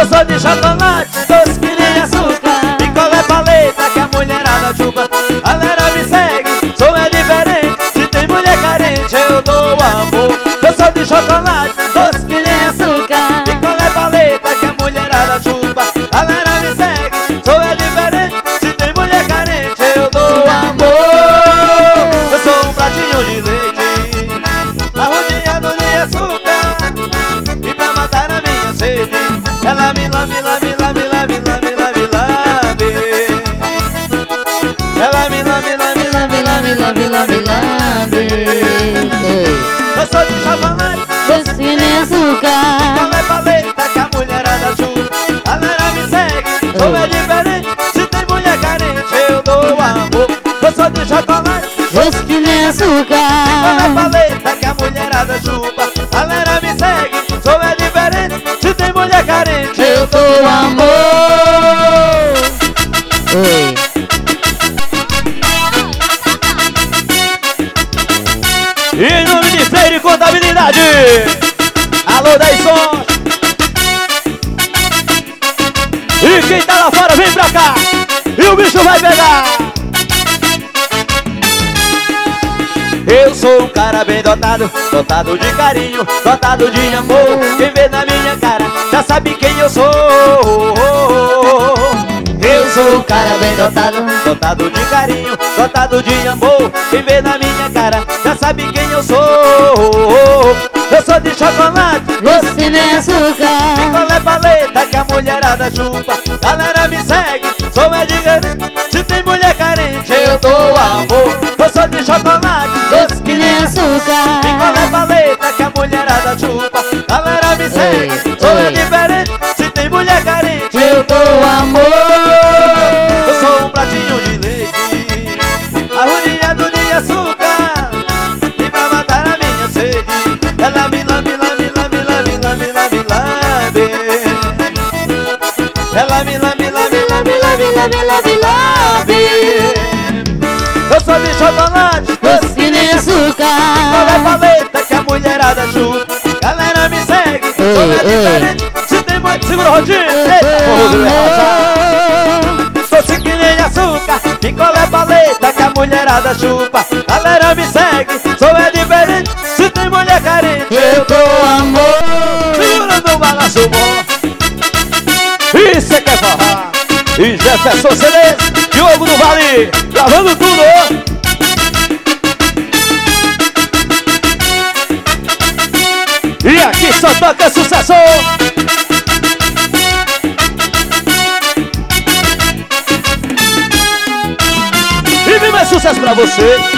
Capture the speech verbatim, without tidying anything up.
Eu sou de chocolate, doce que nem açúcar, picolé, paleta que a mulherada chupa. Galera me segue, sou é diferente. Se tem mulher carente eu dou amor. Eu sou de chocolate, doce que nem açúcar, picolé, paleta que a mulherada chupa. Galera me segue, sou é diferente. Se tem mulher carente eu dou amor. Eu sou um pratinho de leite, arrodeado de açúcar, e pra matar a minha sede ela me lame, lame, lame, lame, lame, lame, lame. Ela me lame, lame, lame, lame, lame, lame, lame. Eu sou de chocolate, doce que nem açúcar, picolé, paleta que a mulherada chupa. Galera me segue, sou é diferente. Se tem mulher carente eu dou amor. Eu sou de chocolate, doce que nem açúcar, picolé, paleta que a mulherada chupa. Galera me segue, sou é diferente. Se tem mulher carente eu dou amor. Oi. E no Ministério de Contabilidade, alô dez sons. E quem tá lá fora vem pra cá, e o bicho vai pegar. Eu sou um cara bem dotado, dotado de carinho, dotado de amor. Quem vê na minha cara já sabe quem eu sou. Eu sou um cara bem dotado, dotado de carinho, dotado de amor. Quem vê na minha cara já sabe quem eu sou. Eu sou de chocolate, doce que nem açúcar, picolé, paleta que a mulherada chupa. Galera me segue, sou é diferente. Se tem mulher carente eu dou amor. Eu sou de chocolate, doce que nem açúcar, picolé, paleta que a mulherada chupa. Galera me segue, sou é diferente. Se tem mulher carente eu dou amor. Eu sou um pratinho de leite, arrodeado de açúcar, e pra matar a minha sede ela me lame, lame, lame, lame, lame, lame, lame. Ela me lame, lame, lame, lame, lame, lame, lame. Eu sou de chocolate, doce que nem picolé, açúcar, paleta que a mulherada chupa. Galera me segue, sou é diferente. Se tem mulher, segura o rodinho. Eita, porra, do Leão. Doce que nem açúcar, picolé, paleta que a mulherada chupa. Galera me segue, sou é diferente. Se tem mulher carente eu dou amor. Segura no balanço bom. E cê quer forrar? E Jefferson Celes, Diogo do Vale, gravando tudo. E aqui só toca sucesso. E vem mais sucesso pra você.